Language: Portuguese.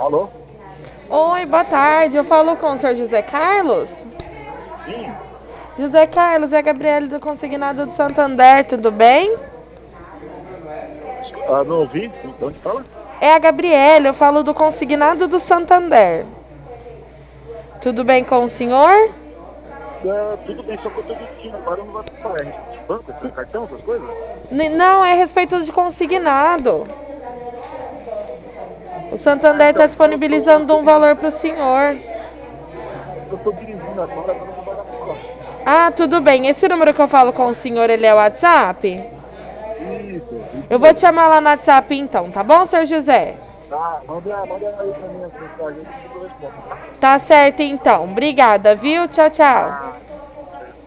Alô? Oi, boa tarde. Eu falo com o senhor José Carlos. Sim. José Carlos, é a Gabriele do Consignado do Santander, tudo bem? Não ouvi? De onde fala? É a Gabriele, eu falo do Consignado do Santander. Tudo bem com o senhor? Tudo bem, só que eu tô dirigindo agora, não vai falar. É respeito de banco, cartão, essas coisas? Não, é a respeito de consignado. O Ah, Santander está então, disponibilizando um valor para o senhor. eu tô dirigindo agora não vai dar pra falar. Ah, tudo bem. Esse número que eu falo com o senhor, ele é o WhatsApp? Isso Eu vou te mesmo. chamar lá no WhatsApp então, tá bom, senhor José? Tá, manda aí pra mim as mensagens aí que depois eu respondo, tá? Tá certo então. Obrigada, viu? Tchau, tchau. Ah,